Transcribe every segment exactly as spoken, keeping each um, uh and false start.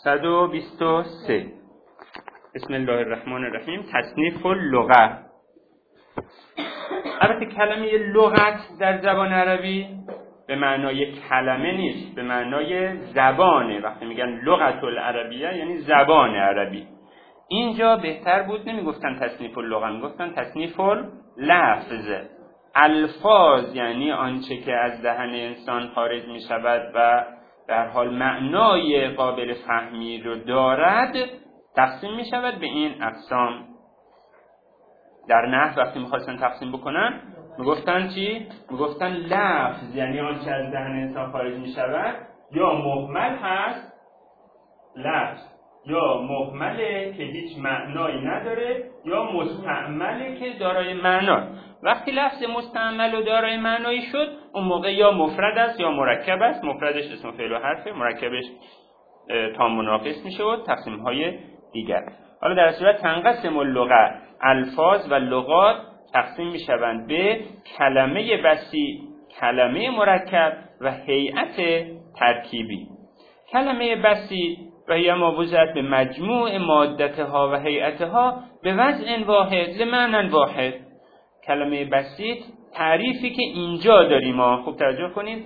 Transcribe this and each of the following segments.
صد و بیست و سه. بسم الله الرحمن الرحیم. تصنیف اللغه. البته کلمه لغت در زبان عربی به معنای کلمه نیست، به معنای زبانه. وقتی میگن لغت العربیه یعنی زبان عربی. اینجا بهتر بود نمیگفتن تصنیف اللغه، میگفتن تصنیف اللفظ. الفاظ یعنی آنچه که از دهن انسان خارج میشود و در حال معنای قابل فهمی رو دارد تقسیم میشود به این اقسام. در نحو وقتی میخواستن تقسیم بکنن میگفتن چی؟ میگفتن لفظ یعنی آنچه از دهن انسان خارج میشود یا مهمل هست لفظ، یا مهمله که هیچ معنایی نداره، یا مستعمله که دارای معنا. وقتی لفظ مستعمل و دارای معنایی شد اون موقع یا مفرد است یا مرکب است. مفردش اسم فعل و حرفه، مرکبش تام و ناقص میشه و تقسیم های دیگر. حالا در صورت تنقسم اللغه، الفاظ و لغات تقسیم میشوند به کلمه بسیط، کلمه مرکب و هیئت ترکیبی. کلمه بسیط و هی ما وضعت به مجموع مادتها و هیئتها به وضع واحد لمعنی واحد. کلمه بسیط تعریفی که اینجا داریم، ما خوب توجه کنید،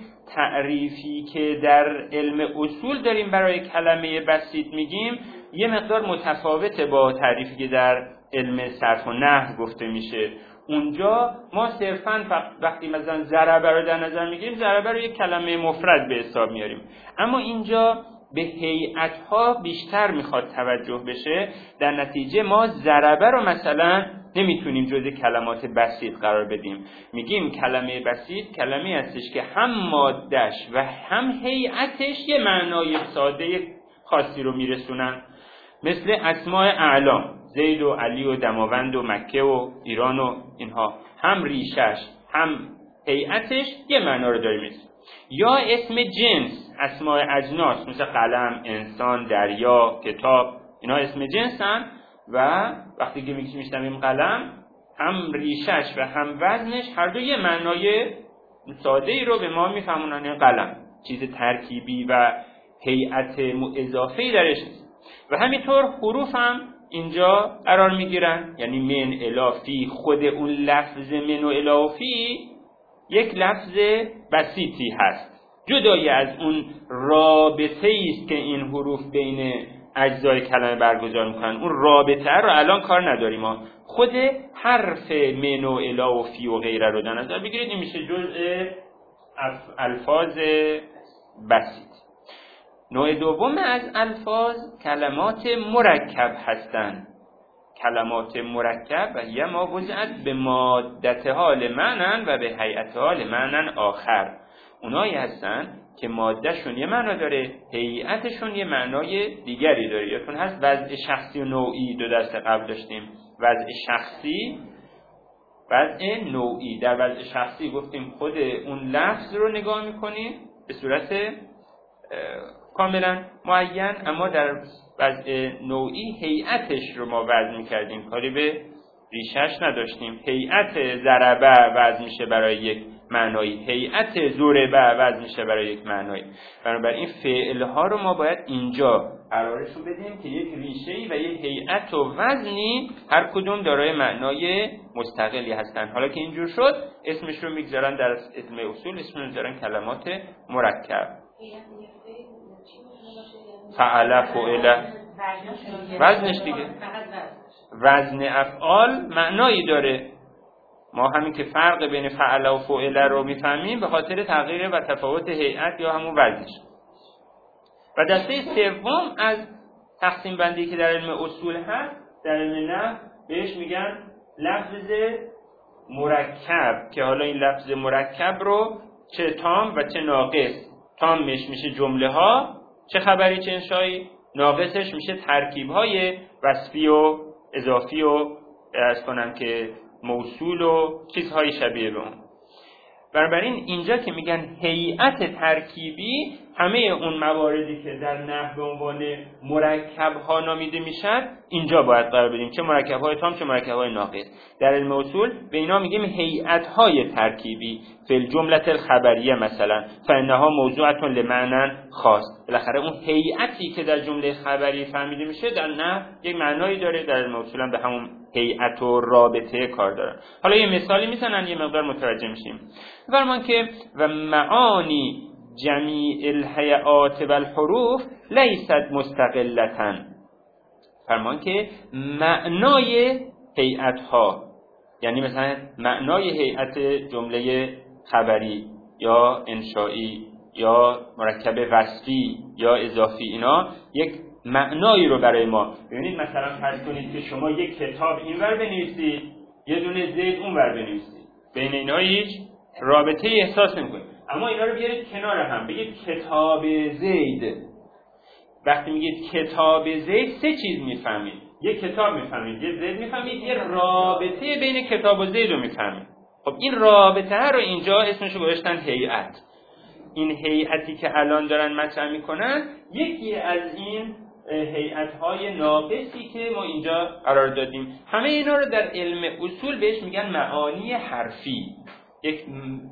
تعریفی که در علم اصول داریم برای کلمه بسیط میگیم یه مقدار متفاوته با تعریفی که در علم صرف و نحو گفته میشه. اونجا ما صرفاً وقتی مثلا ضربه رو در نظر میگیریم ضربه رو یک کلمه مفرد به حساب میاریم، اما اینجا به هیئت‌ها بیشتر میخواد توجه بشه. در نتیجه ما ضربه رو مثلا نمیتونیم جزء کلمات بسیط قرار بدیم. میگیم کلمه بسیط کلمه هستش که هم ماده‌اش و هم هیئتش یه معنای ساده خاصی رو میرسونن، مثل اسماء اعلام، زید و علی و دماوند و مکه و ایران و اینها، هم ریشش هم هیئتش یه معنا رو داره. یا اسم جنس، اسماء اجناس مثل قلم، انسان، دریا، کتاب، اینا اسم جنسن و وقتی که میشنویم قلم هم ریشش و هم وزنش هر دو یه معنای ساده ای رو به ما میفهمونن. قلم چیز ترکیبی و هیئت اضافه‌ای درش نیست. و همینطور حروف هم اینجا قرار میگیرن، یعنی من الی فی، خود اون لفظ من و الی فی یک لفظ بسیطی هست، جدای از اون رابطه‌ای است که این حروف بین اجزای کلمه برگزار میکنن. اون رابطه رو الان کار نداریم، ما خود حرف من و الی و فی و غیره رو در نظر بگیرید، این میشه جزء الفاظ بسیط. نوع دوم از الفاظ کلمات مرکب هستند. کلمات مرکب و یا ما وضعت به مادتها لمعنن و به هیئتها لمعنن آخر. اونایی هستن که مادهشون یه معنا داره، هیئتشون یه معنای دیگری داره. یادتون هست وضع شخصی و نوعی دو دست قبل داشتیم. وضع شخصی، وضع نوعی. در وضع شخصی گفتیم خود اون لفظ رو نگاه میکنیم به صورت کاملا معین، اما در وضع نوعی هیئتش رو ما وضع میکردیم، کاری به ریشش نداشتیم. هیئت ضربه وضع میشه برای یک معنایی، هیئت ضربه وضع میشه برای یک معنایی. بنابراین فعلها رو ما باید اینجا قرارشون بدیم که یک ریشه‌ای و یک هیئت و وزنی هر کدوم دارای معنای مستقلی هستن. حالا که اینجور شد اسمش رو میگذارن در علم اصول اسمش رو میذارن کلمات مرکب. فعل، فعل، وزنش دیگه، وزن افعال معنایی داره. ما همین که فرق بین فعل و فعل رو میفهمیم به خاطر تغییر و تفاوت هیئت یا همون وزنش. و دسته سوم از تقسیم بندی که در علم اصول هست، در علم نحو بهش میگن لفظ مرکب، که حالا این لفظ مرکب رو چه تام و چه ناقص. تامش میشه جمله ها، چه خبری چه انشایی، ناقصش میشه ترکیب های وصفی و اضافی و از کنم که موصول و چیزهای شبیه به اون. بنابراین اینجا که میگن هیئت ترکیبی، همه اون مواردی که در نحو به عنوان مرکب‌ها نامیده میشد اینجا باید قرار بدیم، چه مرکب‌های تام چه مرکب‌های ناقص. در علم اصول به اینا میگیم هیئت‌های ترکیبی. فی الجمله الخبریه مثلا فانها موضوعه لمعنی خاص. بالاخره اون هیئتی که در جمله خبری فهمیده میشه در نحو یک معنایی داره، در علم اصول هم به همون هیئت و رابطه کار دارن. حالا یه مثالی میزنن یه مقدار متوجه میشیم. فرمان که و معانی جمیع الهیئات و الحروف لیست مستقلتاً. فرمان که معنای هیئت‌ها، یعنی مثلا معنای هیئت جمله خبری یا انشائی یا مرکب وصفی یا اضافی، اینا یک معنایی رو برای ما. ببینید مثلا فرض کنید که شما یک کتاب اینور بنویسید، یه دونه زید اونور بنویسید، بین اینا هیچ رابطه احساس نمی‌کنید، اما اینا رو بیارید کنار هم بگید کتاب زید. وقتی میگید کتاب زید سه چیز میفهمید. یک کتاب میفهمید، یه زید میفهمید، یه رابطه بین کتاب و زید رو میفهمید. خب این رابطه رو اینجا اسمش رو گذاشتن هیئت. این هیئتی که الان دارن مطرح میکنن یکی از این هیئت‌های ناقصی که ما اینجا قرار دادیم. همه اینا رو در علم اصول بهش میگن معانی حرفی. یک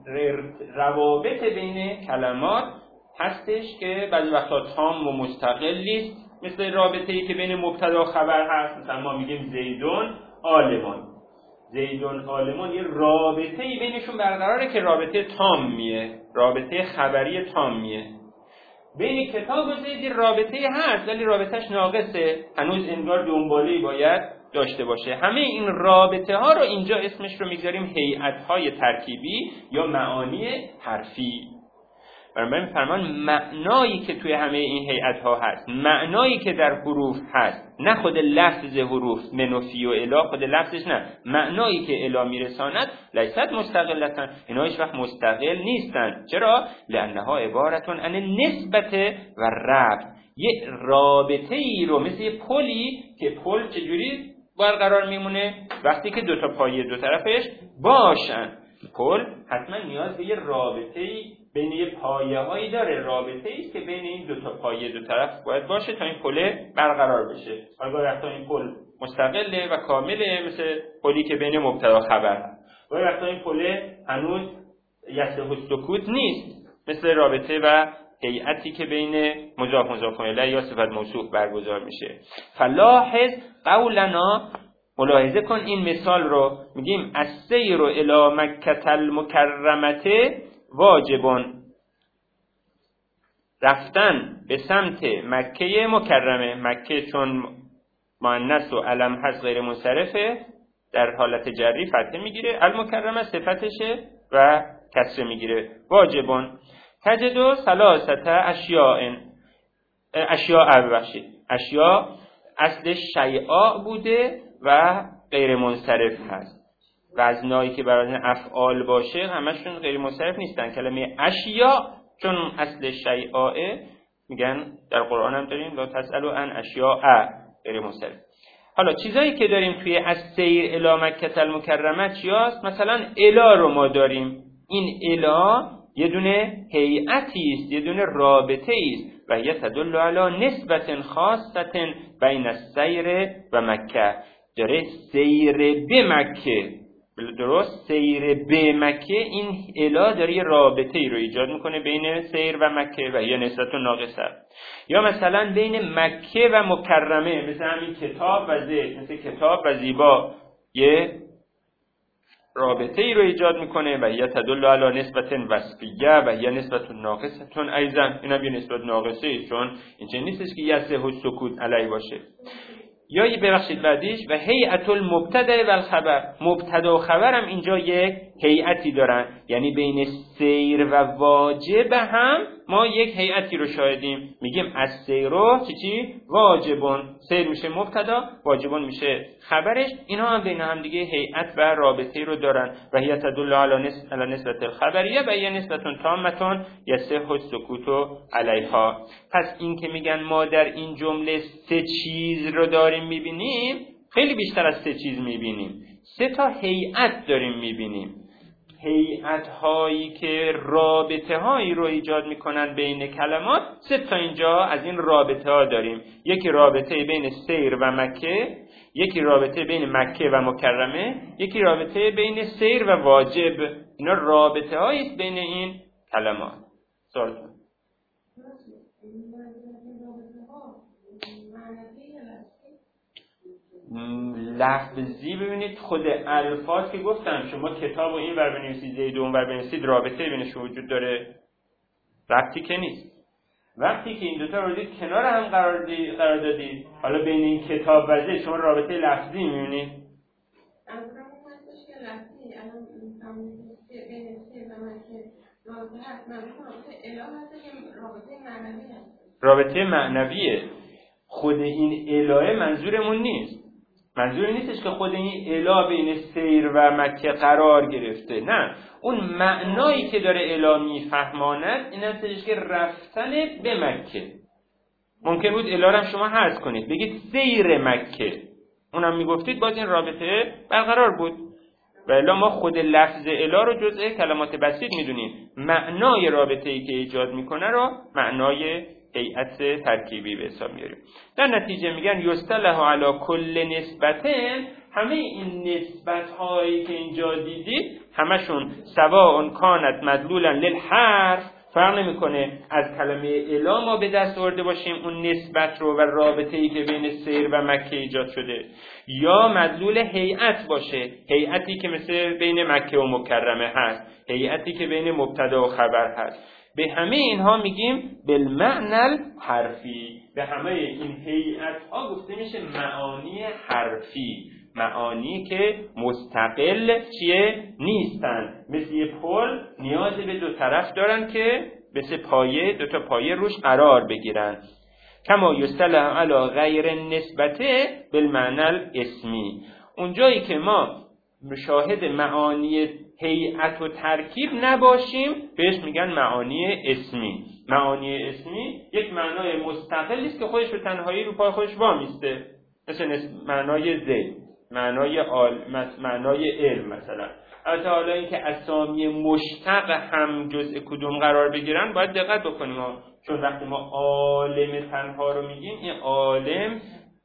روابط بین کلمات هستش که بعضی وقتا تام و مستقل نیست، مثل رابطه‌ای که بین مبتدا و خبر هست. مثلا ما میگیم زیدون عالمون، زیدون عالمون، یه رابطه‌ای بینشون برقراره که رابطه تامیه، رابطه خبری تامیه. بین کتاب و زید رابطه هست ولی رابطهش ناقصه، هنوز انگار دنبالی باید داشته باشه. همه این رابطه ها رو اینجا اسمش رو میگذاریم هیئت‌های ترکیبی یا معانی حرفی. بنابراین فرمان معنایی که توی همه این هیئت‌ها هست، معنایی که در حروف هست، نه خود لفظ حروف منفی و الا، خود لفظش نه، معنایی که الا میرساند لیست مستقلتاً، اینا هیچ وقت مستقل نیستن. چرا؟ لانها عبارتون عن نسبت و ربط. یه رابطه ای رو مثل یه پلی که پل چجوری برقرار میمونه؟ وقتی که دو تا پایه دو طرفش باشن. پل حتما نیاز به یه رابطه ای بین یه پایه هایی داره، رابطه ای که بین این دو تا پایه دو طرف باید باشه تا این پل برقرار بشه. حالا وقتا این پل مستقله و کامله، مثل پلی که بین مبتدا خبر هست. گاهی وقتا این پل هنوز یصح السکوت نیست، مثل رابطه و هیئتی که بین مضاف مضاف الیه یا صفت موصوف برگزار میشه. فلاحظ قولنا، ملاحظه کن این مثال رو، میگیم السیر الی مکة المکرمه واجبون، رفتن به سمت مکه مکرمه. مکه چون مؤنث و علم هست غیر منصرفه، در حالت جری فتحه میگیره، المکرمه صفتشه و کسره میگیره. واجبون تجدو ثلاثه اشیاء، اشیاء ببخشید اشیاء اصلش شیعاء بوده و غیر منصرف هست. وزنایی که برای افعال باشه همشون غیر منصرف نیستن. کلمه اشیاء چون اصل شیعاء میگن در قرآن هم داریم لا تسألوا عن اشیاء غیر منصرف. حالا چیزایی که داریم توی السیر الی مکة المکرمه چیاست؟ مثلا الا رو ما داریم. این الا یه دونه هیئتی است، یه دونه رابطه است و هی تدل علی نسبت خاصه بین السیر و مکه. داره سیر به مکه، درست، سیر به مکه، این الا داره یه رابطه ای رو ایجاد میکنه بین سیر و مکه و یه نسبت ناقصه. یا مثلا بین مکه و مکرمه، مثل همین کتاب و زید، مثل کتاب و زیبا، یه رابطه ای رو ایجاد میکنه و یه تدل علی نسبت وصفیه و یه نسبت ناقصه. چون ایضا اینم یه نسبت ناقصه ای، چون اینجا نیستش که یصح السکوت علی باشه. یا ببخشید بعدیش و هیئت المبتدا و الخبر، مبتدا و خبر هم اینجا یک هیئتی دارن، یعنی بین سیر و واجب هم ما یک هیئتی رو شاهدیم. میگیم از سیرو چی چی واجبون، سیر میشه مبتدا، واجبون میشه خبرش. اینا هم بین هم دیگه هیئت و رابطه رو دارن و هیئت تدل علی نسبت الخبریه و یه نسبت تامه یصح السکوت علیها. پس این که میگن ما در این جمله سه چیز رو داریم میبینیم، خیلی بیشتر از سه چیز میبینیم. سه تا هیئت داریم میبینیم. هیئت هایی که رابطه هایی رو ایجاد میکنن بین کلمات، سه تا اینجا از این رابطه ها داریم. یکی رابطه بین سیر و مکه، یکی رابطه بین مکه و مکرمه، یکی رابطه بین سیر و واجب. اینا رابطه هایی بین این کلمات. سوالتون؟ لفظی ببینید خود الفاظ که گفتم شما کتاب و این ور بنویسید زید اون ور بنویسید رابطه بینش وجود داره؟ ربطی که نیست. وقتی که این دوتا رو دید کنار هم قرار, دی... قرار دادید، حالا بین این کتاب و زید شما رابطه لفظی میبینید؟ رابطه معنویه. خود این الهه منظورمون نیست. منظور نیستش که خود این اله بین سیر و مکه قرار گرفته، نه، اون معنایی که داره اله میفهماند این هستش که رفتن به مکه. ممکن بود اله رو شما حذف کنید بگید سیر مکه، اونم میگفتید باز این رابطه برقرار بود. و الا ما خود لفظ اله رو جزء کلمات بسیط میدونیم، معنای رابطه‌ای که ایجاد میکنه رو معنای هیئت ترکیبی به حساب میاریم. در نتیجه میگن یصطلح علی کل نسبتن، همه این نسبت هایی که اینجا دیدید همشون سواء کانت مدلولا للحرف، فرق نمیکنه از کلمه اله ما به دست آورده باشیم اون نسبت رو و رابطه‌ای که بین سیر و مکه ایجاد شده، یا مدلول هیئت باشه، هیئتی که مثل بین مکه و مکرمه هست، هیئتی که بین مبتدا و خبر هست. به همه اینها میگیم بالمعنى حرفی. به همه این هیئت ها گفته میشه معانی حرفی، معانی که مستقل چیه نیستن، مثل یه پل نیاز به دو طرف دارن که مثل پایه، دو تا پایه روش قرار بگیرن. کما یصطلح علی غیر نسبته بالمعنى الاسمی. اونجایی که ما مشاهد معانی هیئت و ترکیب نباشیم بهش میگن معانی اسمی. معانی اسمی یک معنای مستقلی است که خودش به تنهایی رو پای خودش وامیسته، مثل معنای زید، معنای آل، معنای علم مثلا. البته حالا اینکه اسامی مشتق هم جزء کدوم قرار بگیرن باید دقت بکنیم ها. چون وقتی ما عالم تنها رو میگیم، این عالم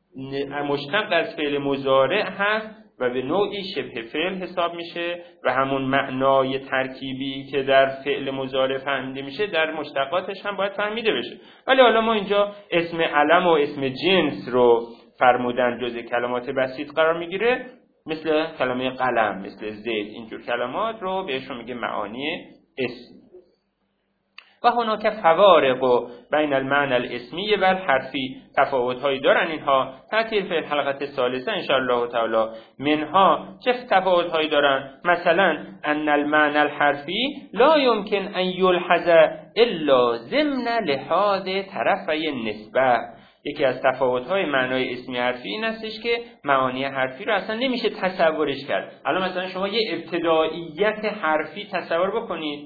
مشتق از فعل مضارع هست و به نوعی شبه فعل حساب میشه و همون معنای ترکیبی که در فعل مضارع فهمیده میشه در مشتقاتش هم باید فهمیده بشه. ولی حالا ما اینجا اسم علم و اسم جنس رو فرمودن جزء کلمات بسیط قرار میگیره، مثل کلمه قلم، مثل زید، اینجور کلمات رو بهشون میگه معانی اسم. و هناک فوارق بین المعنى الاسمی و الحرفی، تفاوت‌هایی دارن اینها. تعطیل فی الحلقه الثالثه ان شاء الله تعالی. منها چه تفاوت‌هایی دارن؟ مثلا ان المعنى الحرفی لا يمكن ان يلحظ الا ضمن لحاظ طرفی النسبه. یکی از تفاوت‌های معنای اسمی حرفی این استش که معانی حرفی رو اصلا نمیشه تصورش کرد. الان مثلا شما یه ابتداییت حرفی تصور بکنید،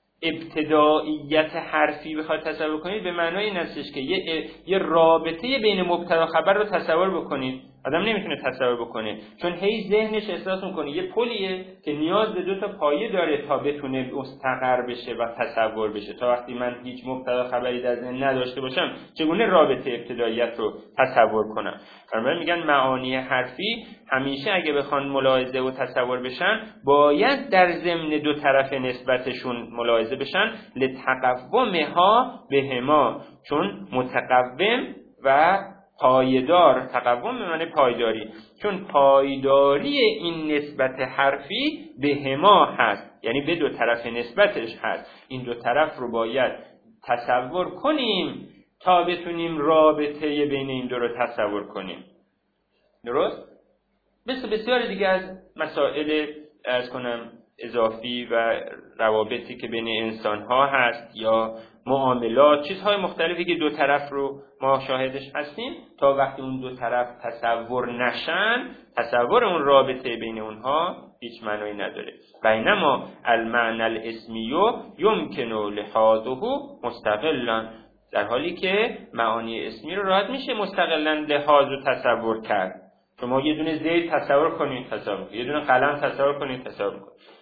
ابتداییت حرفی بخواد تصور کنید به معنای این هستش که یه یه رابطه بین مبتدا و خبر رو تصور بکنید. آدم نمیتونه تصور بکنه چون هی ذهنش احساس میکنه یه پلیه که نیاز به دو تا پایه داره تا بتونه مستقر بشه و تصور بشه. تا وقتی من هیچ مبتدا خبری در ذهن نداشته باشم چگونه رابطه ابتداییت رو تصور کنم؟ بنابراین میگن معانی حرفی همیشه اگه بخوان ملاحظه و تصور بشن باید در ضمن دو طرف نسبتشون ملاحظه بشن، لتقومها بهما، چون متقوم و پایدار، تقوم به معنی پایداری، چون پایداری این نسبت حرفی به هما هست، یعنی به دو طرف نسبتش هست. این دو طرف رو باید تصور کنیم تا بتونیم رابطه بین این دو رو تصور کنیم. درست؟ مثل بسیاری دیگه از مسائل از کنم اضافی و روابطی که بین انسان ها هست یا معاملات، چیزهای مختلفی که دو طرف رو ما شاهدش هستیم، تا وقتی اون دو طرف تصور نشن تصور اون رابطه بین اونها هیچ معنی نداره. بینما المعنى الاسمی یمکن لحاظه مستقلا، در حالی که معانی اسمی رو راحت میشه مستقلا لحاظ و تصور کرد. شما یه دونه زید تصور کنید تصور کنید، یه دونه قلم تصور کنید تصور کنید.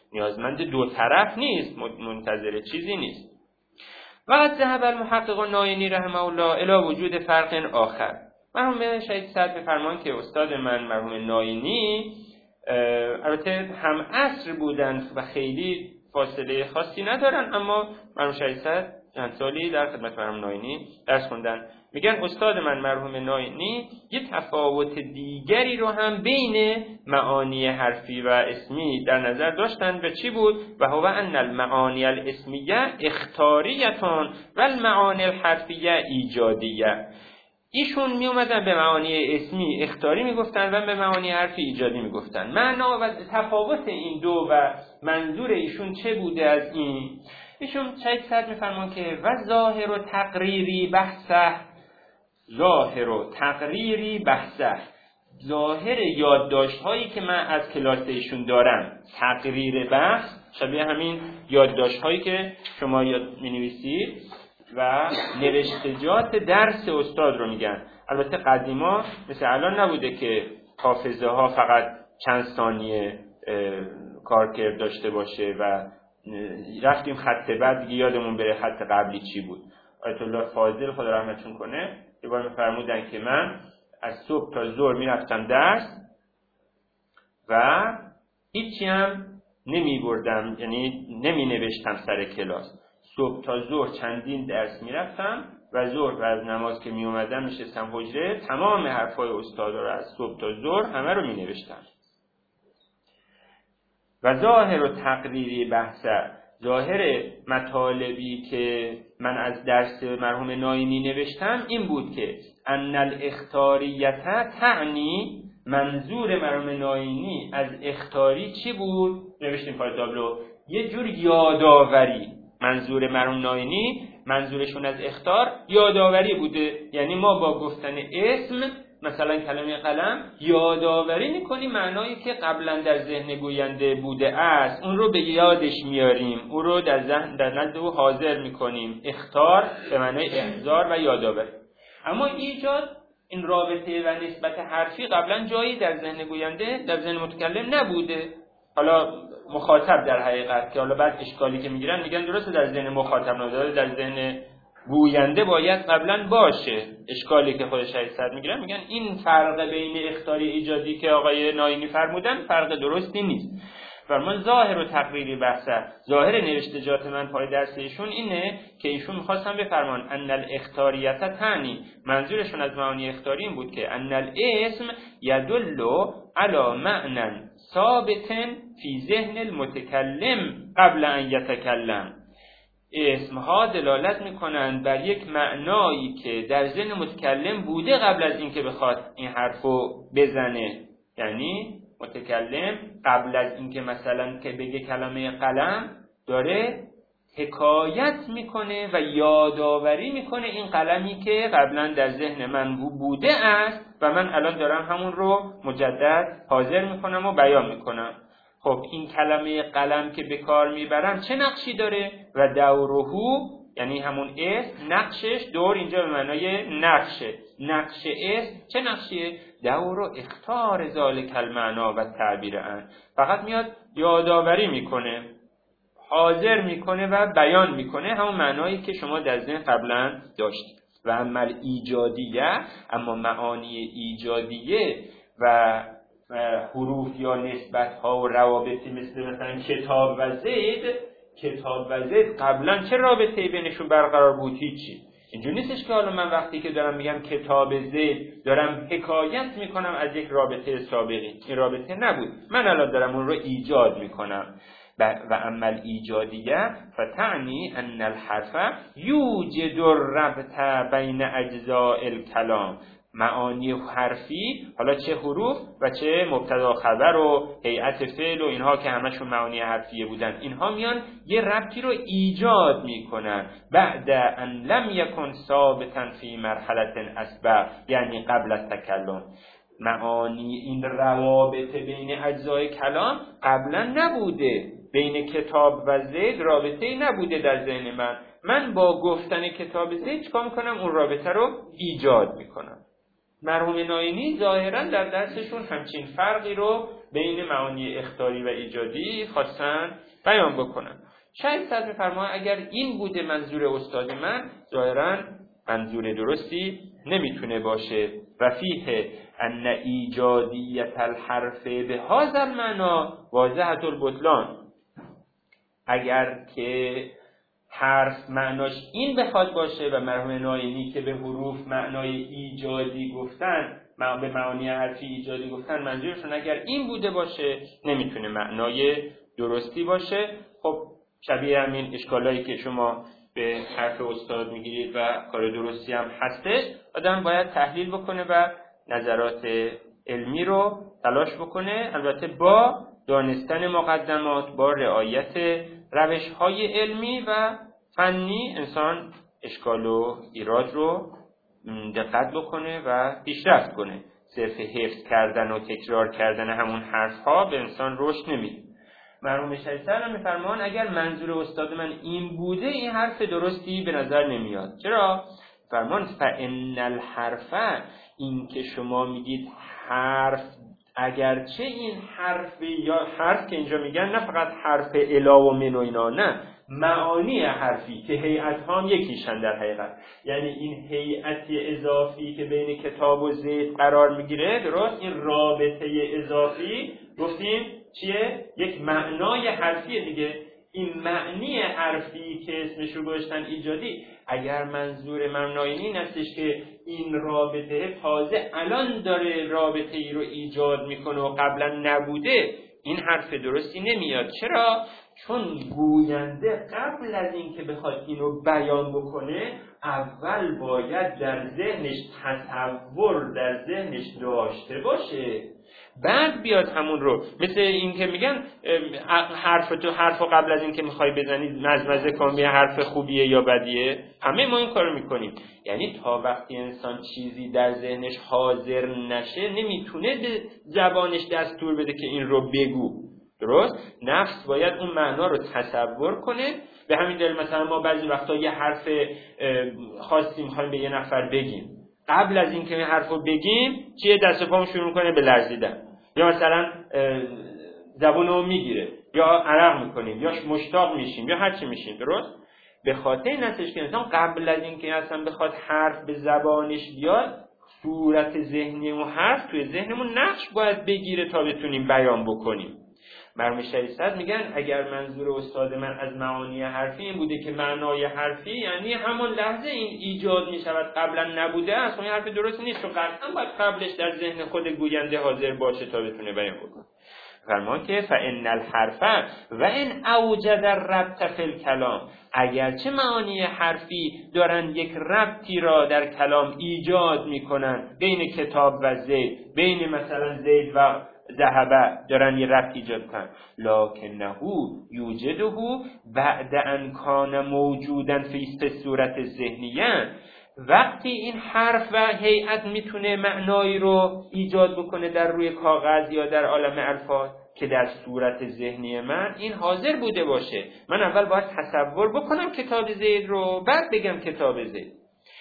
نیازمند دو طرف نیست، منتظر چیزی نیست. وقت ذهب المحقق الناینی رحمه الله الی وجود فرق آخر. مرحوم شهید صدر می‌فرمایند که استاد من مرحوم ناینی البته هم عصر بودند و خیلی فاصله خاصی ندارن، اما مرحوم شهید صدر چند سالی در خدمت مرحوم ناینی درس خوندن. میگن استاد من مرحوم ناینی یه تفاوت دیگری رو هم بین معانی حرفی و اسمی در نظر داشتن و چی بود؟ و هو ان المعانی الاسمیه اختاریتون و المعانی الحرفیه ایجادیه. ایشون می اومدن به معانی اسمی اختاری میگفتن و به معانی حرفی ایجادی میگفتن. معنا و تفاوت این دو و منظور ایشون چه بوده از این؟ ایشون شهید صدر میفرمان که و ظاهر و تقریری بحثه، ظاهر و تقریری بحثه، ظاهر یادداشت هایی که من از کلاس ایشون دارم، تقریر بحث شبیه همین یادداشت هایی که شما یاد می نویسید و نوشتجات درس استاد رو میگن. البته قدیما مثل الان نبوده که حافظه ها فقط چند ثانیه کارکرد داشته باشه و رفتیم خط بعد دیگه یادمون بره خط قبلی چی بود. آیت الله فاضل خدا رحمتشون کنه یه بار می‌فرمودن که من از صبح تا ظهر میرفتم درس و هیچی هم نمی بردم، یعنی نمی نوشتم سر کلاس. صبح تا ظهر چندین درس میرفتم و ظهر و از نماز که می اومدم نشستم حجره، تمام حرفای استاد رو از صبح تا ظهر همه رو می نوشتم. و ظاهر و تقریری بحثه، ظاهر مطالبی که من از درس مرحوم ناینی نوشتم این بود که ان الاختاریت تعنی، منظور مرحوم ناینی از اختاری چی بود؟ نوشتیم پای تابلو یه جور یادآوری. منظور مرحوم ناینی منظورشون از اختار یادآوری بوده، یعنی ما با گفتن اسم مثلا کلمه قلم یادآوری میکنیم معنایی که قبلا در ذهن گوینده بوده است، اون رو به یادش میاریم، اون رو در ذهن در نزد او حاضر میکنیم. اختار به معنای احضار و یادآوری. اما ایجاد این رابطه و نسبت حرفی قبلا جایی در ذهن گوینده در ذهن متکلم نبوده. حالا مخاطب در حقیقت که حالا بعد اشکالی که میگیرن میگن درسته در ذهن مخاطب نداره، در ذهن گوینده باید قبلا باشه. اشکالی که خود شهید صدر میگیرن میگن این فرق بین اختاری ایجادی که آقای ناینی فرمودن فرق درستی نیست. فرمان ظاهر و تقریری بحثه، ظاهر نوشتجات من پای درس ایشون اینه که ایشون میخواستن بفرمان ان الاختاریت تعنی، منظورشون از معانی اختاری این بود که ان الاسم یدل علی معنی ثابت فی ذهن المتکلم قبل ان یتکلم. اسمها دلالت میکنند بر یک معنایی که در ذهن متکلم بوده قبل از اینکه بخواد این حرفو بزنه. یعنی متکلم قبل از اینکه مثلا که بگه کلمه قلم داره حکایت میکنه و یادآوری میکنه این قلمی که قبلا در ذهن من بوده است و من الان دارم همون رو مجدد حاضر میکنم و بیان میکنم. خب این کلمه قلم که به کار میبرم چه نقشی داره؟ و دورهو یعنی همون اسم، نقشش، دور اینجا به معنای نقشه، نقش اسم چه نقشیه؟ دور و اختار ذالک المعنا و تعبیر ان، فقط میاد یادآوری میکنه، حاضر میکنه و بیان میکنه همون معنایی که شما در ذهن قبلا داشتید. و عمل ایجادیه، اما معانی ایجادیه و حروف یا نسبت ها و روابطی مثل مثلا کتاب و زید، کتاب و زید قبلا چه رابطه‌ای بینشون برقرار بود؟ هیچی. اینجوری نیستش که حالا من وقتی که دارم میگم کتاب زید دارم حکایت میکنم از یک رابطه سابقی، این رابطه نبود، من الان دارم اون رو ایجاد میکنم. و عمل ایجادیه فتعنی ان الحرف یوجد الربط بین اجزاء الکلام. معانی حرفی، حالا چه حروف و چه مبتدا خبر و هیئت فعل و اینها که همشون معانی حرفیه بودن، اینها میان یه ربطی رو ایجاد میکنن بعد ان لم یکن ثابتا فی مرحله اسبق، یعنی قبل از تکلم. معانی این روابط بین اجزای کلام قبلا نبوده، بین کتاب و زید رابطه‌ای نبوده در ذهن من، من با گفتن کتاب زید چیکار میکنم؟ اون رابطه رو ایجاد میکنم. مرحوم ناینی ظاهرا در درسشون همچین فرقی رو بین معانی اخطاری و ایجادی خواستن بیان بکنن. شاید صد می‌فرماید اگر این بوده منظور استاد من، ظاهرا منظور درستی نمیتونه باشه. و فیه ان ایجادیت الحرف به هذا المعنی واضحة البطلان. اگر که حرف معناش این بخواد باشه و مرحوم ناینی که به حروف معنای ایجادی گفتن، به معانی حرفی ایجادی گفتن، منظورشون اگر این بوده باشه نمیتونه معنای درستی باشه. خب شبیه همین اشکالایی که شما به حرف استاد میگیرید و کار درستی هم هستش، آدم باید تحلیل بکنه و نظرات علمی رو تلاش بکنه، البته با دانستن مقدمات، با رعایت روش‌های علمی و فنی انسان اشکال و ایراد رو دقت بکنه و پیشرفت کنه. صرف حفظ کردن و تکرار کردن همون حرف‌ها به انسان رشد نمیده. مرحوم شریعتی هم می‌فرمان اگر منظور استاد من این بوده این حرف درستی به نظر نمیاد. چرا؟ فرمان فإن الحرف، این که شما میگید حرف، اگرچه این حرف یا حرف که اینجا میگن نه فقط حرف الا و من و اینا، نه، معانی حرفی که هیئت ها هم یکیشن در حقیقت، یعنی این هیئت اضافی که بین کتاب و زید قرار میگیره، درست این رابطه اضافی گفتیم چیه؟ یک معنای حرفیه دیگه. این معنی حرفی که اسمش رو گذاشتن ایجادی، اگر منظور معنایی این هستش که این رابطه تازه الان داره رابطه ای رو ایجاد میکنه و قبلا نبوده، این حرف درستی نمیاد. چرا؟ چون گوینده قبل از این که بخواد اینو بیان بکنه اول باید در ذهنش تصور در ذهنش داشته باشه، بعد بیاد همون رو، مثل این که میگن حرف تو حرفو قبل از این که میخوای بزنی مزمزه کن به حرف خوبیه یا بدیه. همه ما این کارو میکنیم. یعنی تا وقتی انسان چیزی در ذهنش حاضر نشه نمیتونه به زبانش دستور بده که این رو بگو. درست؟ نفس باید اون معنا رو تصور کنه. به همین دلیل مثلا ما بعضی وقتا یه حرف خاصی میخوایم به یه نفر بگیم، قبل از اینکه این حرفو بگیم چیه دست و پامون شروع میکنه به لرزیدن، یا مثلا زبونمون میگیره، یا عرق میکنیم، یا مشتاق میشیم، یا هر چی میشیم. درست؟ به خاطر این هستش که انسان قبل از اینکه اصلا بخواد حرف به زبانش بیاد، صورت ذهنی اون حرف توی ذهنمون نقش باید بگیره تا بتونیم بیان بکنیم. مرحوم شریعت میگن اگر منظور استاد من از معانی حرفی این بوده که معنای حرفی یعنی همون لحظه این ایجاد میشود قبلا نبوده است، این حرف درست نیست، چون قطعا باید قبلش در ذهن خود گوینده حاضر باشه تا بتونه بیان بکنه. فرمان که فإن الحرف و ان اوجد الربط فی الکلام، اگرچه معانی حرفی دارن یک ربطی را در کلام ایجاد میکنن، بین کتاب و زید، بین مثلا زید و ذهبه دارن یه ربط ایجاد کنن، لکنه یوجده بعد ان کان موجودا فی صورت ذهنیه، وقتی این حرف و هیئت میتونه معنایی رو ایجاد بکنه در روی کاغذ یا در عالم الفاظ که در صورت ذهنی من این حاضر بوده باشه، من اول باید تصور بکنم کتاب زید رو، بعد بگم کتاب زید.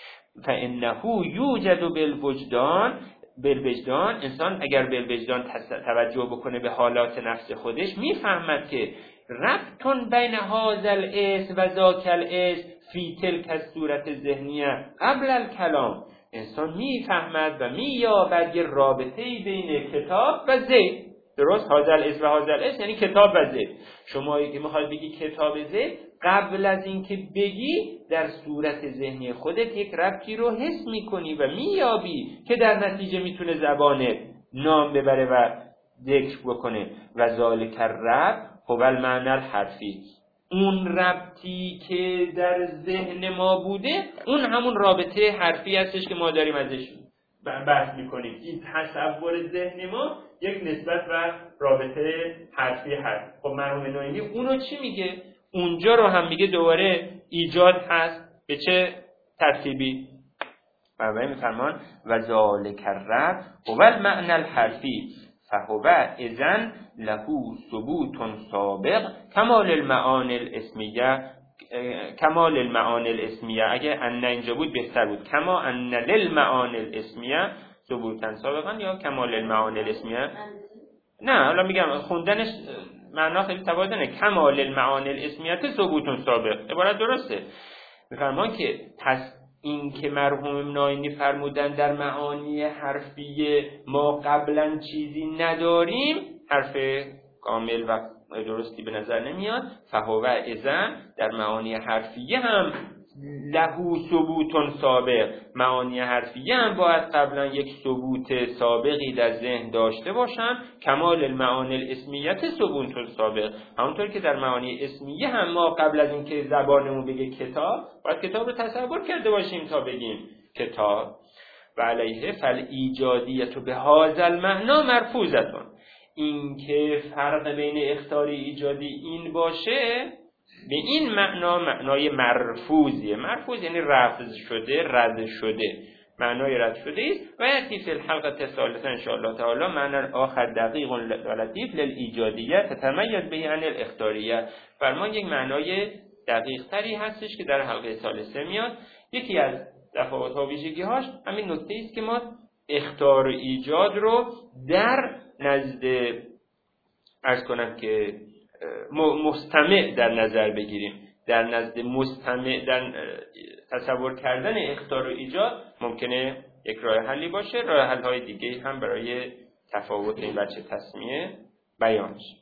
فانه یوجد بالوجدان، بالوجدان، انسان اگر بالوجدان توجه بکنه به حالات نفس خودش میفهمد که ربطون بین هذا الاسم و ذاک الاسم فی تلک الصورت ذهنیه قبل الکلام، انسان میفهمد و مییابد یه رابطه‌ای بین کتاب و زید. درست؟ هذا الاسم و هذا الاسم یعنی کتاب و زید. شما که میخواد بگی کتاب زید، قبل از اینکه بگی در صورت ذهنی خودت یک ربطی رو حس میکنی و مییابی که در نتیجه میتونه زبانت نام ببره و ذکر بکنه. و ذالک الربط هو المعنی الحرفی، اون ربطی که در ذهن ما بوده اون همون رابطه حرفی هستش که ما داریم ازش بحث میکنیم. این تصور ذهن ما یک نسبت و رابطه حرفی هست. خب مرحوم ناینی اونو چی میگه؟ اونجا رو هم میگه دوباره ایجاد هست. به چه ترتیبی؟ برای میفرمان و ذالک الربط هو المعنی الحرفی فهو اذن له ثبوت سابق کمال المعانی الاسمیه، کمال المعانی الاسمیه، اگه ان اینجا بود بهتر بود، کما ان للمعانی الاسمیه ثبوتا سابقا یا کمال المعانی الاسمیه. نه حالا میگم خوندنش معنا خیلی تبادله. کمال المعانی الاسمیه ثبوتون سابق عبارت درسته. میفرمان که پس این که مرحوم ناینی فرمودن در معانی حرفیه ما قبلا چیزی نداریم، حرف کامل و درستی به نظر نمیاد. فهو اذن در معانی حرفیه هم لهو ثبوتون سابق، معانی حرفیه هم باید قبلا یک ثبوت سابقی در ذهن داشته باشن. کمال المعانی الاسمیت ثبوتون سابق، همونطور که در معانی اسمیه هم ما قبل از اینکه زبانمون بگه کتاب، باید کتاب رو تصور کرده باشیم تا بگیم کتاب. و علیه فالایجادیت به هذا المعنا مرفوضتون، این که فرق بین اخطاری ایجادی این باشه به این معنا معنای مرفوضیه. مرفوض یعنی رفض شده، رد شده، معنای رد شده است. و یأتی فی الحلقه الثالثه ان شاء الله تعالی معنی آخر دقیق و لطیف للایجادیه تتمیز به عن الاخطاریه. فرمان یک معنای دقیق تری هستش که در حلقه ثالثه میاد. یکی از تفاوت ها و ویژگی‌هاش همین نکته است که ما اخطار و ایجاد رو در نزد عرض کنم که مستمع در نظر بگیریم. در نزد مستمع در تصور کردن اخطار و ایجاد ممکنه یک راه حلی باشه. راه حل های دیگه هم برای تفاوت این بچه تسمیه بیان شد.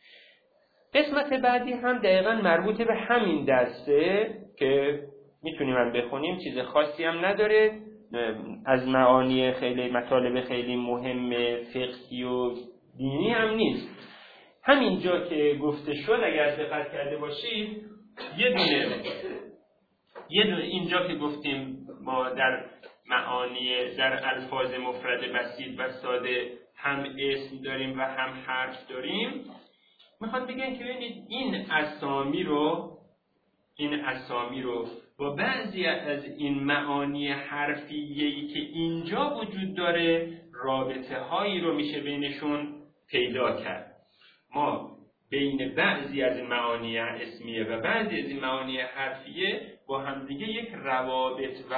قسمت بعدی هم دقیقاً مربوط به همین درسه که میتونیم هم بخونیم، چیز خاصی هم نداره، از معانی خیلی مطالب خیلی مهم فقهی و دینی هم نیست. همینجا که گفته شد اگر دقت کرده باشید یه دونه یه دونه اینجا که گفتیم ما در معانی در الفاظ مفرد بسیط و ساده هم اسم داریم و هم حرف داریم، میخواد بگن که ببینید این اسامی رو این اسامی رو با بعضی از این معانی حرفیه‌ای که اینجا وجود داره رابطه هایی رو میشه بینشون پیدا کرد. ما بین بعضی از این معانی اسمیه و بعضی از این معانی حرفیه با همدیگه یک روابط و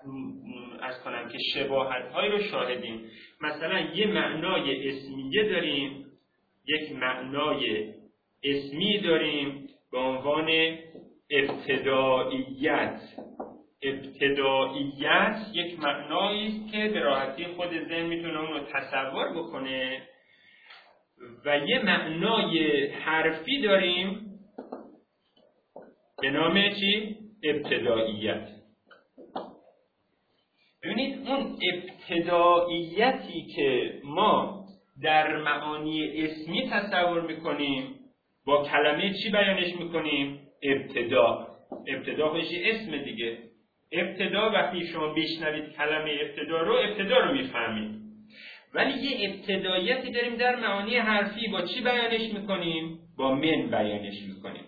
از کنم که شباهت هایی رو شاهدیم. مثلا یه معنای اسمیه داریم، یک معنای اسمی داریم به عنوان ابتداییت. ابتداییت یک معنایی است که به راحتی خود ذهن میتونه اون رو تصور بکنه. و یه معنای حرفی داریم به نام چی؟ ابتداییت. ببینید اون ابتداییتی که ما در معانی اسمی تصور میکنیم با کلمه چی بیانش میکنیم؟ ابتدا. ابتدا خودش اسم دیگه. ابتدا وقتی شما بشنوید کلمه ابتدا رو ابتدا رو میفهمید. ولی یه ابتداییتی داریم در معانی حرفی، با چی بیانش میکنیم؟ با من بیانش میکنیم.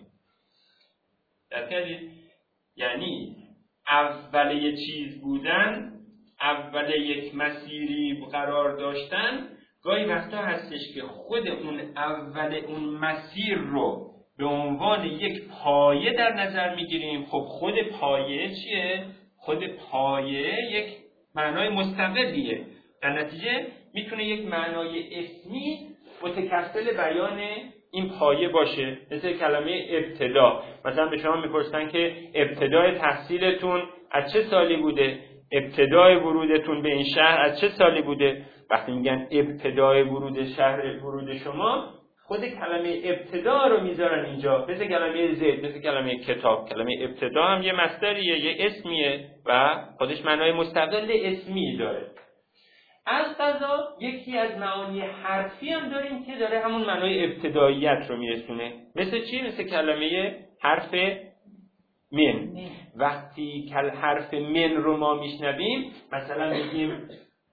درکدید؟ یعنی اول یه چیز بودن، اول یک مسیری قرار داشتن، گاهی وقتا هستش که خود اون اول اون مسیر رو به عنوان یک پایه در نظر میگیریم. خب خود پایه چیه؟ خود پایه یک معنای مستقلیه. در نتیجه میتونه یک معنای اسمی متکفل بیان این پایه باشه. مثل کلمه ابتدا، مثلا به شما میپرسن که ابتدای تحصیلتون از چه سالی بوده؟ ابتدای ورودتون به این شهر از چه سالی بوده؟ وقتی میگن ابتدای ورود شهر ورود شما، خود کلمه ابتدا رو میذارن اینجا، مثل کلمه زید، مثل کلمه کتاب. کلمه ابتدا هم یه مصدریه، یه اسمیه و خودش معنای مستقل اسمی داره. از قضا یکی از معانی حرفی هم داریم که داره همون معنای ابتداییت رو میرسونه. مثل چی؟ مثل کلمه حرف من. وقتی کل حرف من رو ما میشنویم، مثلا میگیم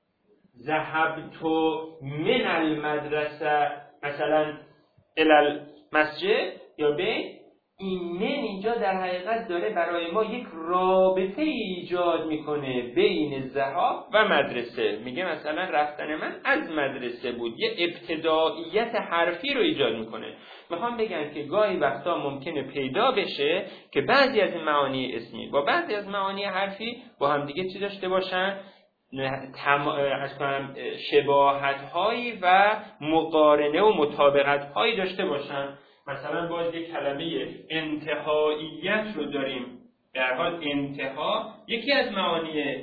ذهبت من المدرسه مثلا الی المسجد یا به این من اینجا در حقیقت داره برای ما یک رابطه ایجاد میکنه بین ذهاب و مدرسه. میگه مثلا رفتن من از مدرسه بود، یه ابتداییت حرفی رو ایجاد میکنه. میخوام بگم که گاهی وقتا ممکنه پیدا بشه که بعضی از معانی اسمی با بعضی از معانی حرفی با هم دیگه چی داشته باشن؟ شباهت هایی و مقارنه و مطابقت هایی داشته باشن. مثلا باز یک کلمه انتهاییت رو داریم. در حال انتها یکی از معانی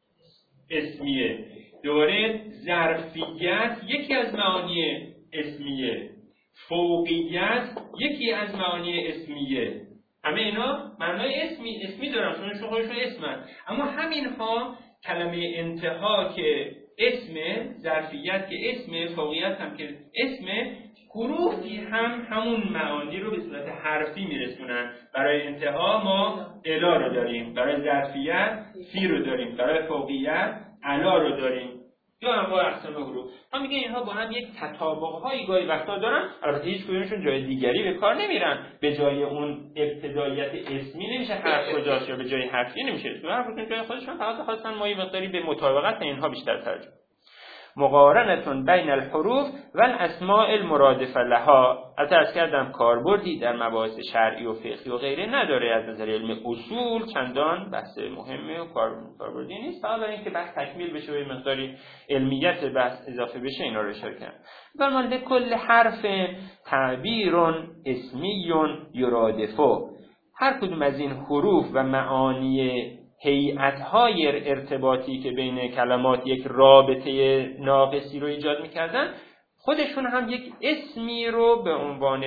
اسمیه، دوره ظرفیت یکی از معانی اسمیه، فوقیت یکی از معانی اسمیه. همه اینا معنای اسمی اسمی دارن، چون خودشون اسمن. اما همینها کلمه انتها که اسم، ظرفیت که اسم، فوقیت هم که اسم، حروفی هم همون معانی رو به صورت حرفی میرسونن. برای انتها ما الا رو داریم، برای ظرفیت فی رو داریم، برای فوقیت علا رو داریم. یا انواع اقسام حروف. ما میگه اینها با هم یک تطابق‌هایی گاهی وقتا دارن. البته هیچ کدومشون جای دیگری به کار نمیرن. به جای اون ابتداییت اسمی نمیشه حرف گذاشت، یا به جای حرفی نمیشه. تو هر کدوم جای خودشون فقط خواستن ما یه مقداری به مطابقت اینها بیشتر توجه. مقارنتون بین الحروف و الاسماء المرادفه لها. البته کردم کاربردی در مباحث شرعی و فقهی و غیره نداره، از نظر علم اصول چندان بحث مهمه و کاربردی نیست، فقط برای اینکه بحث تکمیل بشه و یه مقداری علمیت بحث اضافه بشه اینا رو اشاره کردم. برمان لکل حرف تعبیر اسمی یرادفه. هر کدوم از این حروف و معانی هیئت‌های ارتباطی که بین کلمات یک رابطه ناقصی رو ایجاد می‌کردن، خودشون هم یک اسمی رو به عنوان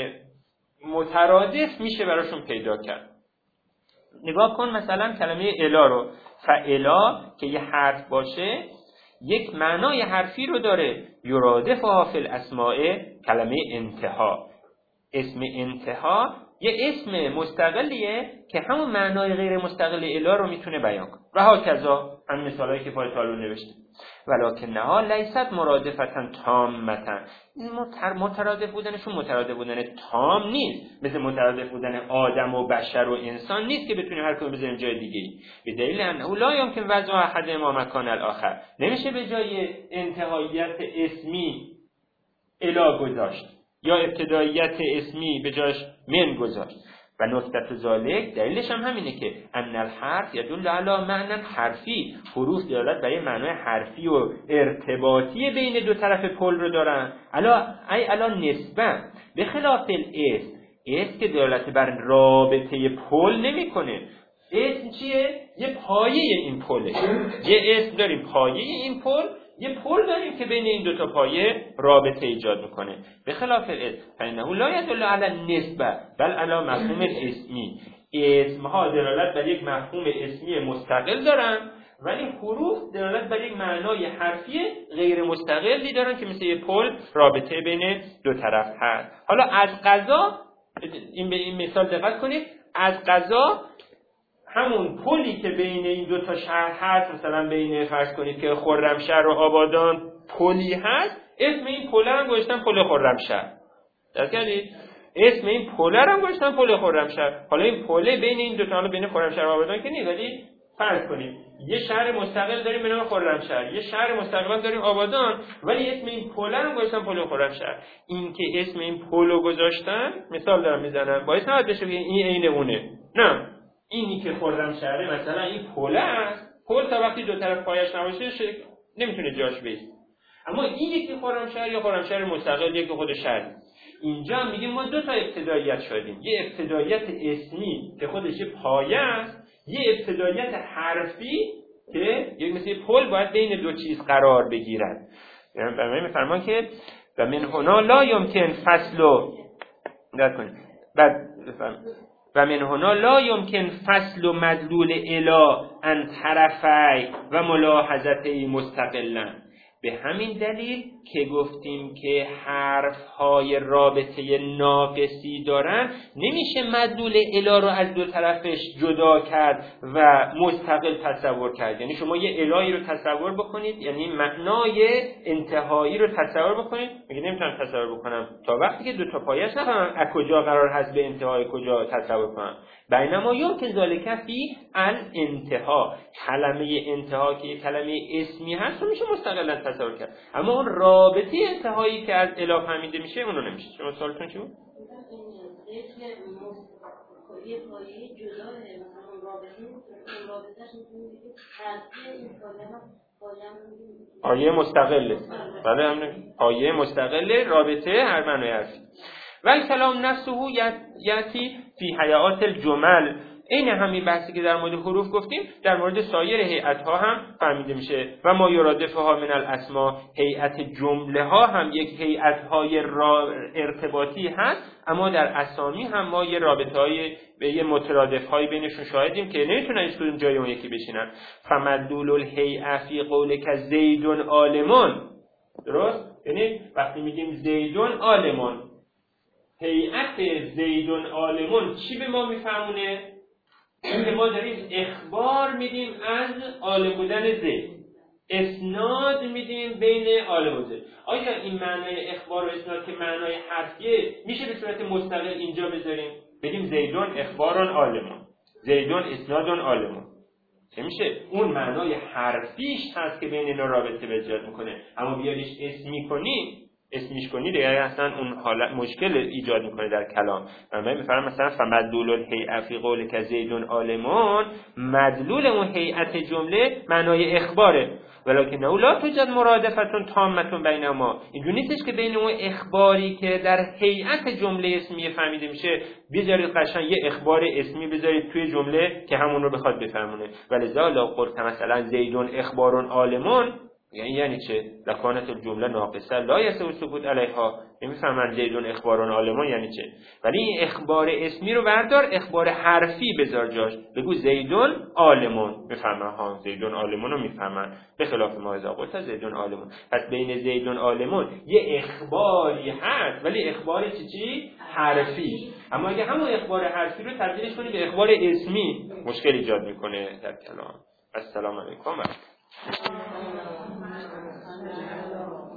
مترادف میشه براشون پیدا کرد. نگاه کن مثلا کلمه الا رو، فالا که یه حرف باشه یک معنای حرفی رو داره. یرادفها فی الاسماء کلمه انتها. اسم انتها یه اسم مستقلیه که همون معنای غیر مستقل الا رو میتونه بیان کنه. و هاکذا هم مثالایی که پای تالو نوشته. ولکنها لیست مرادفتا تامتا. مترادف بودنشون مترادف بودن تام نیست، مثل مترادف بودن آدم و بشر و انسان نیست که بتونیم هر کدوم بذاریم جای دیگه ای. به دلیل انه لا یمکن وضع احد ما مکان الاخر. نمیشه به جای انتهاییت اسمی الا گذاشت یا ابتداییت اسمی به جاش من گذاشت. و نکته ذالک دلیلش هم همینه که ان الحرف یدل علی معنی حرفی. حروف دلالت بر معنای حرفی و ارتباطی بین دو طرف پل رو دارن. علا ای علا نسبت به خلاف الاسم. اسم که دلالت بر رابطه پل نمیکنه. اسم چیه؟ یه پایه این پله. یه اسم داریم پایه این پل، یه پل داریم که بین این دو تا پایه رابطه ایجاد میکنه. به خلاف الاسم فانه لا يدل علی النسبه بل علی مفهوم اسمی. اسمها دلالت بر یک مفهوم اسمی مستقل دارن، ولی حروف دلالت بر یک معنای حرفی غیر مستقلی دارن که مثل یه پل رابطه بین دو طرف هست. حالا از قضا این به این مثال دقت کنید، از قضا همون پلی که بین این دو تا شهر هست، مثلا بین فرض کنید که خرمشهر و آبادان پلی هست، اسم این پل هم گذاشتن پل خرمشهر. درک کردید؟ اسم این پل هم گذاشتن پل خرمشهر. حالا این پل بین این دو تا، حالا بین خرمشهر و آبادان که نیست، ولی فرض کنید یه شهر مستقل داریم به نام خرمشهر، یه شهر مستقل داریم آبادان، ولی اسم این پل هم گذاشتن پل خرمشهر. این که اسم این پلو گذاشتن، مثال دارم میزنم، باعث نباید بشه این عین اونه. نه، اینی که خرمشهره مثلا این پل است، پل تا وقتی دو طرف پایش نباشه شک... نمیتونه جاش بیست. اما این یکی خرمشهر یا خرمشهر مستقل یکی خود شهر. اینجا هم میگیم ما دو تا ابتداییت شدیم، یه ابتداییت اسمی که خودش پایه است، یه ابتداییت حرفی که یک مثل پل باید بین دو چیز قرار بگیرد. یعنی برای میفرمان که و من هنا لا یمکن فصل و دقت کنید بعد و من هنا لا یمکن فصل و مدلول الا ان طرفی و ملاحظته مستقلا. به همین دلیل که گفتیم که حرف‌های رابطه ناقصی دارن، نمیشه مدلول الا رو از دو طرفش جدا کرد و مستقل تصور کرد. یعنی شما یه الهی رو تصور بکنید، یعنی معنای انتهایی رو تصور بکنید، میگه نمیتونم تصور بکنم تا وقتی که دو تا پایه‌اش نفهمم از کجا قرار هست به انتهای کجا تصور کنم. بینما یمکن ذالک فی الانتها. کلمه انتها که یک کلمه اسمی هست رو میشه مستقلا تصور کرد، اما اون رابطه انتهایی که از الا فهمیده میشه اون رو نمیشه. شما سوالتون چی بود؟ یه پایه جداه مثلا رابطه رابطه‌اش میتونه بگه حرفی این کلمه پایه مستقله. بله همین پایه مستقله رابطه هر معنای حرفی. و کلام نفسه یاتی فی هیئات الجمل. این همین بحثی که در مورد حروف گفتیم در مورد سایر هیئت‌ها هم فهمیده میشه. و ما یرادفها من الاسما، هیئت جمله ها هم یک هیئت‌های ارتباطی هست، اما در اسامی هم ما یه رابطه‌های و یه مترادف‌هایی بینشون شاهدیم که نمیتونن هیچ کدوم جای اون یکی بشینن. فمدلول الهیئه فی قولک زیدون عالمون، درست؟ یعنی وقتی میگیم زیدون عالمون، هیئت زیدون عالمون چی به ما میفهمونه؟ اینکه ما داریم اخبار میدیم از عالم بودن زید، اسناد میدیم بین عالم و زید. آیا این معنای اخبار و اسناد که معنای حرفیه میشه به صورت مستقل اینجا بذاریم؟ بگیم زیدون اخبارون عالمون، زیدون اسنادون عالمون، چه میشه؟ اون معنای حرفیش هست که بین اینا رابطه به ایجاد میکنه، اما بیاریش اسمی کنی، اسمیش کنی دیگه اصلا اون حالت مشکل ایجاد میکنه در کلام. من میفهمم مثلا فمدلول الهیئه فی قولک زیدون عالمون، مدلول اون هیئت جمله معنای اخباره، ولکن لا توجد مرادفتون تامتون بینهما. اینجوری نیستش که بین اون اخباری که در هیئت جمله اسمیه فهمیده میشه بذارید قشنگ یه اخبار اسمی بذارید توی جمله که همون رو بخواد بفهمونه. ولذا لا قلت مثلا زیدون اخبارون عالمون، یعنی یعنی چه؟ لکانت الجمله ناقصه لا یسع ثبوت علیها. نمیفهمن زیدون اخبارون عالمون یعنی چه. ولی این اخبار اسمی رو بردار اخبار حرفی بذار جاش، بگو زیدون عالمون، میفهمن ها زیدون عالمون رو میفهمن، به خلاف ما اذا قلت زیدون عالمون. پس بین زیدون عالمون یه اخباری هست ولی اخبار چی چی حرفی. اما اگه همون اخبار حرفی رو تبدیلش کنی به اخبار اسمی مشکل ایجاد میکنه در کلام. السلام علیکم.